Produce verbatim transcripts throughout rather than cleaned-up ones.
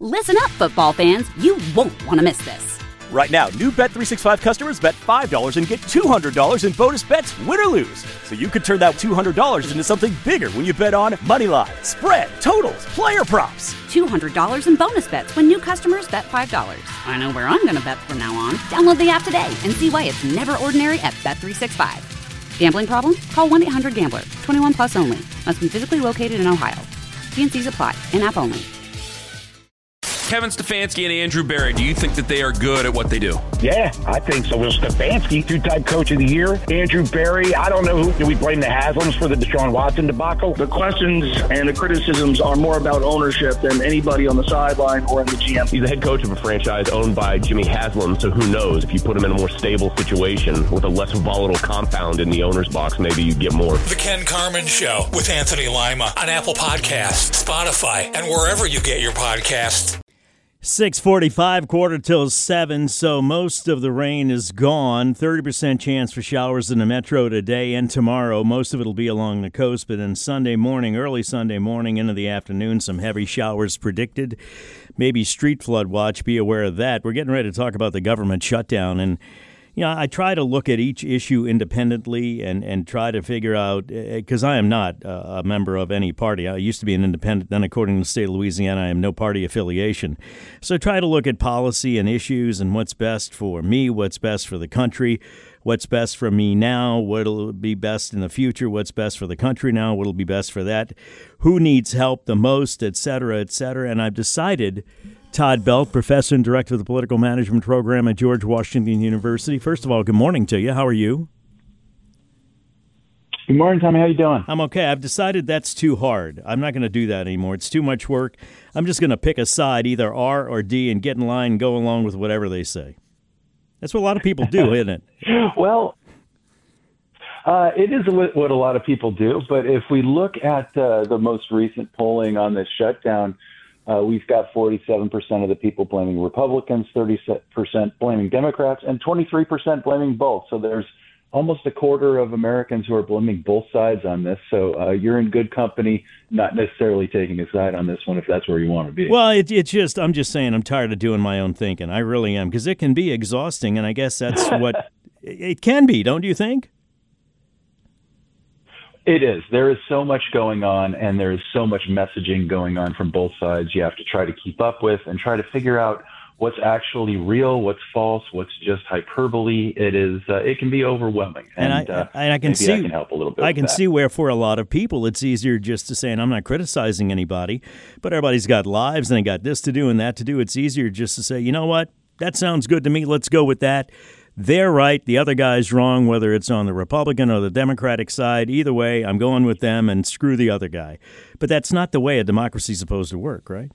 Listen up, football fans. You won't want to miss this. Right now, new Bet three sixty-five customers bet five dollars and get two hundred dollars in bonus bets, win or lose. So you could turn that two hundred dollars into something bigger when you bet on money line, spread, totals, player props. two hundred dollars in bonus bets when new customers bet five dollars. I know where I'm going to bet from now on. Download the app today and see why it's never ordinary at Bet three sixty-five. Gambling problem? Call one eight hundred gambler. twenty-one plus only. Must be physically located in Ohio. T and C's apply. In-app only. Kevin Stefanski and Andrew Berry, do you think that they are good at what they do? Yeah, I think so. Well, Stefanski, two-time coach of the year. Andrew Berry, I don't know who. Do we blame the Haslams for the Deshaun Watson debacle? The questions and the criticisms are more about ownership than anybody on the sideline or in the G M. He's the head coach of a franchise owned by Jimmy Haslam, so who knows? If you put him in a more stable situation with a less volatile compound in the owner's box, maybe you get more. The Ken Carman Show with Anthony Lima on Apple Podcasts, Spotify, and wherever you get your podcasts. six forty-five, quarter till seven, so most of the rain is gone. thirty percent chance for showers in the metro today and tomorrow. Most of it will be along the coast, but then Sunday morning, early Sunday morning into the afternoon, some heavy showers predicted. Maybe street flood watch, be aware of that. We're getting ready to talk about the government shutdown, and you know, I try to look at each issue independently and, and try to figure out, because I am not a member of any party. I used to be an independent. Then, according to the state of Louisiana, I have no party affiliation. So try to look at policy and issues and what's best for me, what's best for the country, what's best for me now, what'll be best in the future, what's best for the country now, what'll be best for that, who needs help the most, et cetera, et cetera. And I've decided Todd Belt, professor and director of the political management program at George Washington University. First of all, good morning to you. How are you? Good morning, Tommy. How you doing? I'm okay. I've decided that's too hard. I'm not going to do that anymore. It's too much work. I'm just going to pick a side, either R or D, and get in line and go along with whatever they say. That's what a lot of people do, isn't it? Well, uh, it is what a lot of people do. But if we look at uh, the most recent polling on this shutdown, Uh, we've got forty-seven percent of the people blaming Republicans, thirty percent blaming Democrats, and twenty-three percent blaming both. So there's almost a quarter of Americans who are blaming both sides on this. So uh, you're in good company, not necessarily taking a side on this one if that's where you want to be. Well, it, it's just, I'm just saying I'm tired of doing my own thinking. I really am, because it can be exhausting, and I guess that's what it can be, don't you think? It is. There is so much going on, and there is so much messaging going on from both sides. You have to try to keep up with and try to figure out what's actually real, what's false, what's just hyperbole. It is. Uh, it can be overwhelming, and, and I, uh, and I can maybe see. I can help a little bit. I with can that. see where, for a lot of people, it's easier just to say, and I'm not criticizing anybody, but everybody's got lives and they got this to do and that to do. It's easier just to say, you know what, that sounds good to me. Let's go with that. They're right. The other guy's wrong, whether it's on the Republican or the Democratic side. Either way, I'm going with them and screw the other guy. But that's not the way a democracy is supposed to work, right?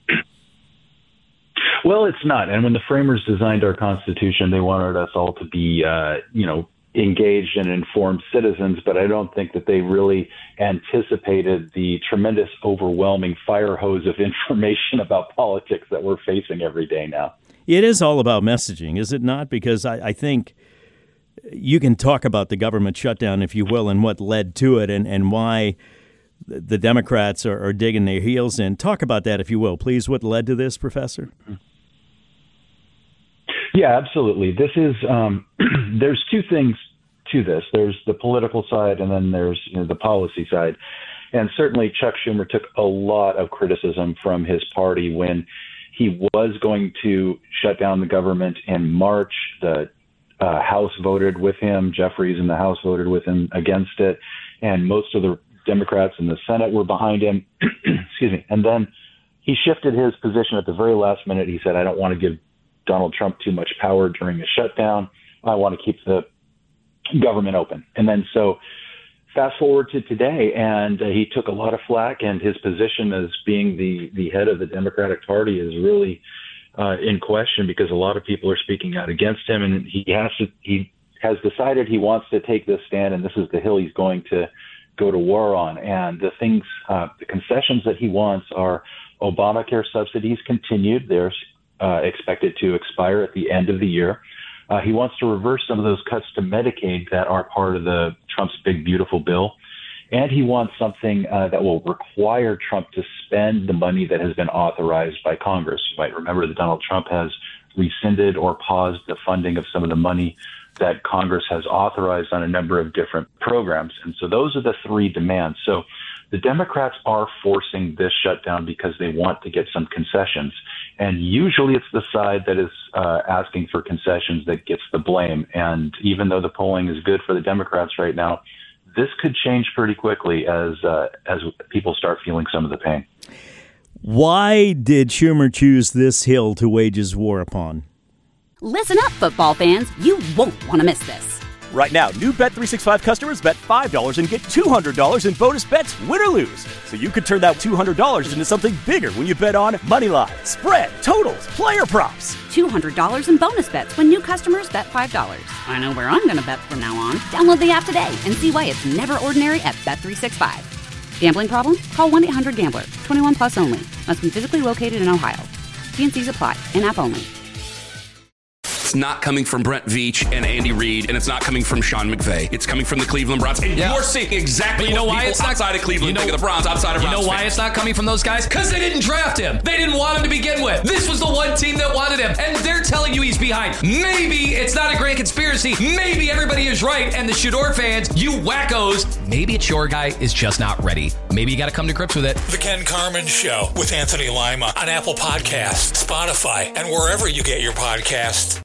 Well, it's not. And when the framers designed our Constitution, they wanted us all to be, uh, you know, engaged and informed citizens. But I don't think that they really anticipated the tremendous, overwhelming fire hose of information about politics that we're facing every day now. It is all about messaging, is it not? Because I, I think you can talk about the government shutdown, if you will, and what led to it and, and why the Democrats are, are digging their heels in. Talk about that, if you will, please. What led to this, Professor? Yeah, absolutely. This is um, there's two things to this. There's the political side, and then there's you know, the policy side. And certainly Chuck Schumer took a lot of criticism from his party when he was going to shut down the government in March. The uh, House voted with him. Jeffries in the House voted with him against it. And most of the Democrats in the Senate were behind him. Excuse me. And then he shifted his position at the very last minute. He said, I don't want to give Donald Trump too much power during a shutdown. I want to keep the government open. And then so fast forward to today, and uh, he took a lot of flack, and his position as being the, the head of the Democratic Party is really uh, in question because a lot of people are speaking out against him, and he has to, he has decided he wants to take this stand, and this is the hill he's going to go to war on. And the things, uh, the concessions that he wants are Obamacare subsidies continued. They're uh, expected to expire at the end of the year. Uh, he wants to reverse some of those cuts to Medicaid that are part of the Trump's big, beautiful bill. And he wants something uh, that will require Trump to spend the money that has been authorized by Congress. You might remember that Donald Trump has rescinded or paused the funding of some of the money that Congress has authorized on a number of different programs. And so those are the three demands. So the Democrats are forcing this shutdown because they want to get some concessions. And usually it's the side that is uh, asking for concessions that gets the blame. And even though the polling is good for the Democrats right now, this could change pretty quickly as uh, as people start feeling some of the pain. Why did Schumer choose this hill to wage his war upon? Listen up, football fans. You won't want to miss this. Right now, new Bet three sixty-five customers bet five dollars and get two hundred dollars in bonus bets, win or lose. So you could turn that two hundred dollars into something bigger when you bet on Moneyline, spread, totals, player props. two hundred dollars in bonus bets when new customers bet five dollars. I know where I'm going to bet from now on. Download the app today and see why it's never ordinary at Bet three sixty-five. Gambling problem? Call one eight hundred gambler. twenty-one plus only. Must be physically located in Ohio. T and C's apply. In-app only. It's not coming from Brent Veach and Andy Reid, and it's not coming from Sean McVay. It's coming from the Cleveland Browns. And yeah. You're seeing exactly but you know what why people it's not, outside of Cleveland you know, think of the Browns, outside of You Browns know why fans. It's not coming from those guys? Because they didn't draft him. They didn't want him to begin with. This was the one team that wanted him, and they're telling you he's behind. Maybe it's not a grand conspiracy. Maybe everybody is right, and the Shador fans, you wackos, maybe it's your guy is just not ready. Maybe you got to come to grips with it. The Ken Carman Show with Anthony Lima on Apple Podcasts, Spotify, and wherever you get your podcasts.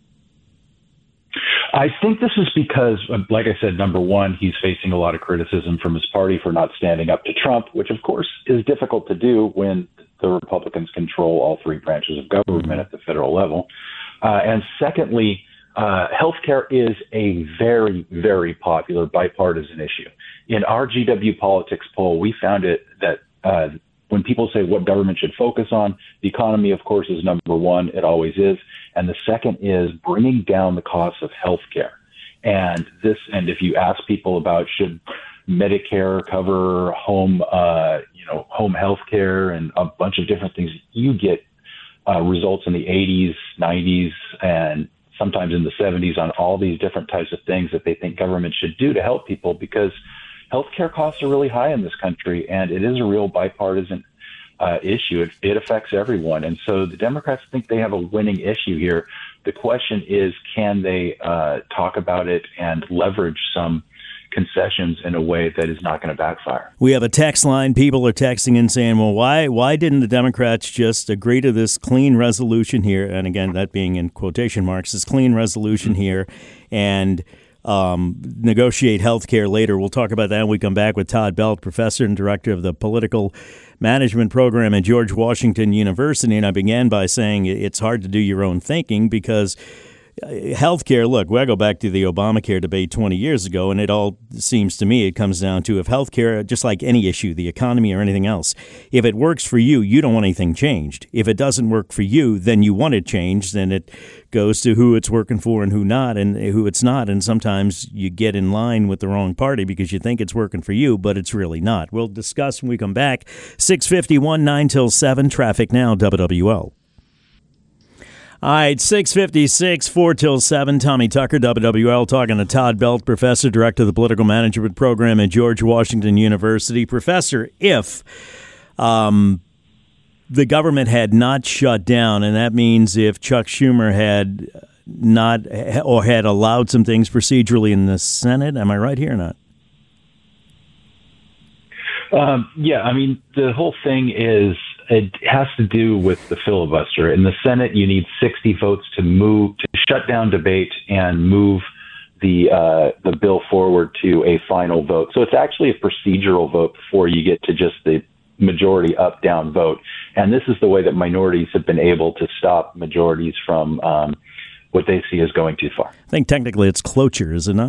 I think this is because, like I said, number one, he's facing a lot of criticism from his party for not standing up to Trump, which, of course, is difficult to do when the Republicans control all three branches of government at the federal level. Uh, and secondly, uh, healthcare is a very, very popular bipartisan issue. In our G W Politics poll, we found it that uh, when people say what government should focus on, the economy, of course, is number one. It always is. And the second is bringing down the cost of health care. And this, and if you ask people about should Medicare cover home, uh, you know, home health care and a bunch of different things, you get uh, results in the eighties, nineties, and sometimes in the seventies on all these different types of things that they think government should do to help people, because healthcare costs are really high in this country, and it is a real bipartisan uh, issue. It, it affects everyone. And so the Democrats think they have a winning issue here. The question is, can they uh, talk about it and leverage some concessions in a way that is not going to backfire? We have a text line. People are texting and saying, well, why why didn't the Democrats just agree to this clean resolution here? And again, that being in quotation marks, this clean resolution mm-hmm. here, and um, negotiate health care later. We'll talk about that when we come back with Todd Belt, professor and director of the Political Management Program at George Washington University. And I began by saying it's hard to do your own thinking because healthcare, look, well, I go back to the Obamacare debate twenty years ago, and it all seems to me it comes down to if healthcare, just like any issue, the economy or anything else, if it works for you, you don't want anything changed. If it doesn't work for you, then you want it changed, then it goes to who it's working for and who not, and who it's not. And sometimes you get in line with the wrong party because you think it's working for you, but it's really not. We'll discuss when we come back. six fifty-one, nine till seven, traffic now, W W L. All right, six fifty-six, four till seven. Tommy Tucker, W W L, talking to Todd Belt, professor, director of the Political Management Program at George Washington University. Professor, if um, the government had not shut down, and that means if Chuck Schumer had not or had allowed some things procedurally in the Senate, am I right here or not? Um, yeah, I mean, the whole thing is it has to do with the filibuster. In the Senate, you need sixty votes to move, to shut down debate and move the uh, the bill forward to a final vote. So it's actually a procedural vote before you get to just the majority up-down vote. And this is the way that minorities have been able to stop majorities from um, what they see as going too far. I think technically it's cloture, is it not?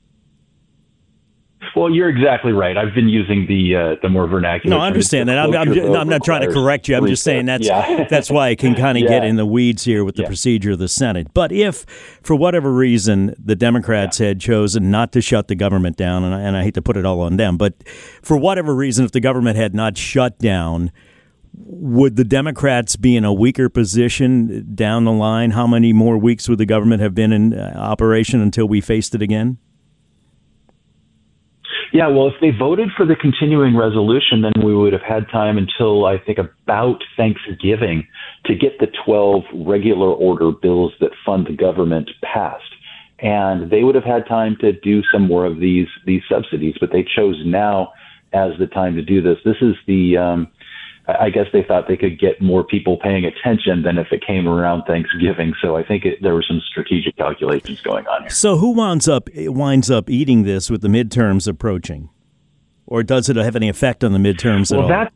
Well, you're exactly right. I've been using the uh, the more vernacular. No, I understand that. I'm, I'm, no, I'm not trying to correct you. I'm just saying that's yeah. that's why I can kind of yeah. get in the weeds here with the yeah. procedure of the Senate. But if, for whatever reason, the Democrats yeah. had chosen not to shut the government down, and I, and I hate to put it all on them, but for whatever reason, if the government had not shut down, would the Democrats be in a weaker position down the line? How many more weeks would the government have been in uh, operation until we faced it again? Yeah, well, if they voted for the continuing resolution, then we would have had time until, I think, about Thanksgiving to get the twelve regular order bills that fund the government passed. And they would have had time to do some more of these these subsidies, but they chose now as the time to do this. This is the, um, I guess they thought they could get more people paying attention than if it came around Thanksgiving. So I think it, there were some strategic calculations going on here. So who winds up winds up eating this with the midterms approaching? Or does it have any effect on the midterms well, at all? That,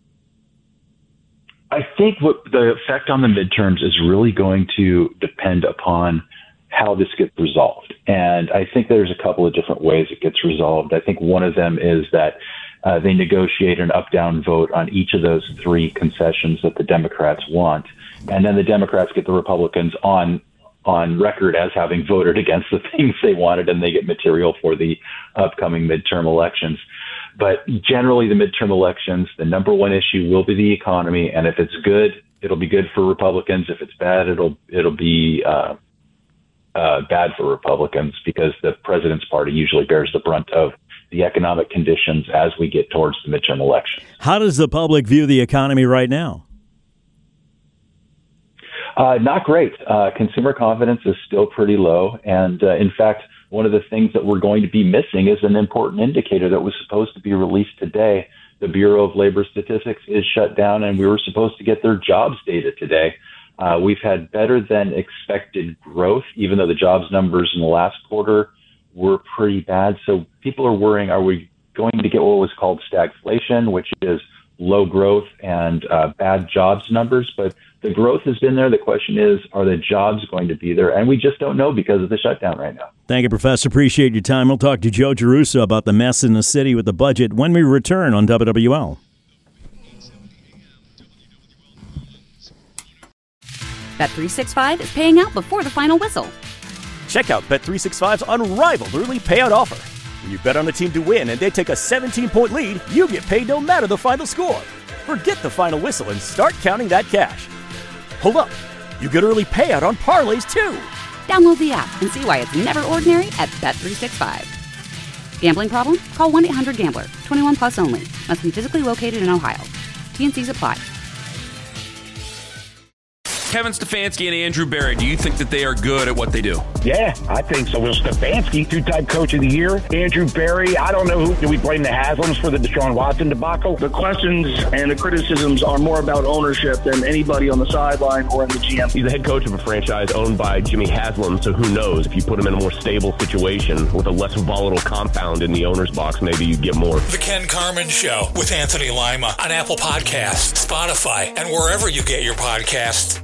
I think what the effect on the midterms is really going to depend upon how this gets resolved. And I think there's a couple of different ways it gets resolved. I think one of them is that uh, they negotiate an up-down vote on each of those three concessions that the Democrats want. And then the Democrats get the Republicans on on record as having voted against the things they wanted, and they get material for the upcoming midterm elections. But generally, the midterm elections, the number one issue will be the economy. And if it's good, it'll be good for Republicans. If it's bad, it'll it'll be uh, uh, bad for Republicans, because the president's party usually bears the brunt of the economic conditions as we get towards the midterm election. How does the public view the economy right now? Uh, not great. Uh, consumer confidence is still pretty low. And uh, in fact, one of the things that we're going to be missing is an important indicator that was supposed to be released today. The Bureau of Labor Statistics is shut down, and we were supposed to get their jobs data today. Uh, we've had better than expected growth, even though the jobs numbers in the last quarter were pretty bad. So people are worrying, are we going to get what was called stagflation, which is low growth and uh, bad jobs numbers? But the growth has been there. The question is, are the jobs going to be there? And we just don't know because of the shutdown right now. Thank you, Professor. Appreciate your time. We'll talk to Joe Giarrusso about the mess in the city with the budget when we return on W W L. Bet three sixty-five is paying out before the final whistle. Check out Bet three sixty-five's unrivaled early payout offer. When you bet on a team to win and they take a seventeen-point lead, you get paid no matter the final score. Forget the final whistle and start counting that cash. Hold up. You get early payout on parlays, too. Download the app and see why it's never ordinary at Bet three sixty-five. Gambling problem? Call one eight hundred gambler. twenty-one plus only. Must be physically located in Ohio. T and Cs apply. Kevin Stefanski and Andrew Berry, do you think that they are good at what they do? Yeah, I think so. Will Stefanski, two-time coach of the year. Andrew Berry, I don't know who. Do we blame the Haslams for the Deshaun Watson debacle? The questions and the criticisms are more about ownership than anybody on the sideline or in the G M. He's the head coach of a franchise owned by Jimmy Haslam, so who knows? If you put him in a more stable situation with a less volatile compound in the owner's box, maybe you get more. The Ken Carman Show with Anthony Lima on Apple Podcasts, Spotify, and wherever you get your podcasts.